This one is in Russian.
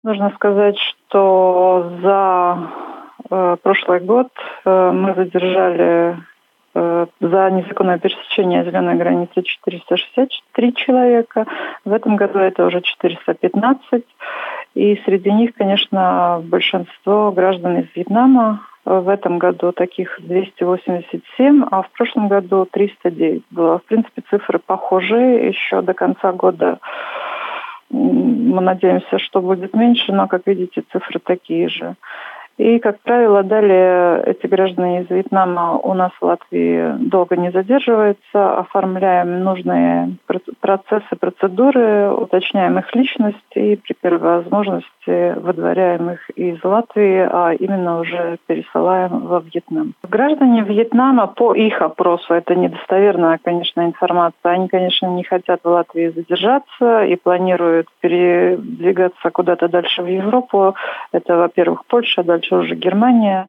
Нужно сказать, что за прошлый год мы задержали за незаконное пересечение зеленой границы 463 человека. В этом году это уже 415. И среди них, конечно, большинство граждан из Вьетнама. В этом году таких 287, а в прошлом году 309 было. В принципе, цифры похожие. Еще до конца года мы надеемся, что будет меньше, но, как видите, цифры такие же. И, как правило, далее эти граждане из Вьетнама у нас в Латвии долго не задерживаются, оформляем нужные процессы, процедуры, уточняем их личность и при первой возможности выдворяем их из Латвии, а именно уже пересылаем во Вьетнам. Граждане Вьетнама по их опросу, это недостоверная, конечно, информация, они, конечно, не хотят в Латвии задержаться и планируют передвигаться куда-то дальше в Европу. Это, во-первых, Польша, дальше уже Германия.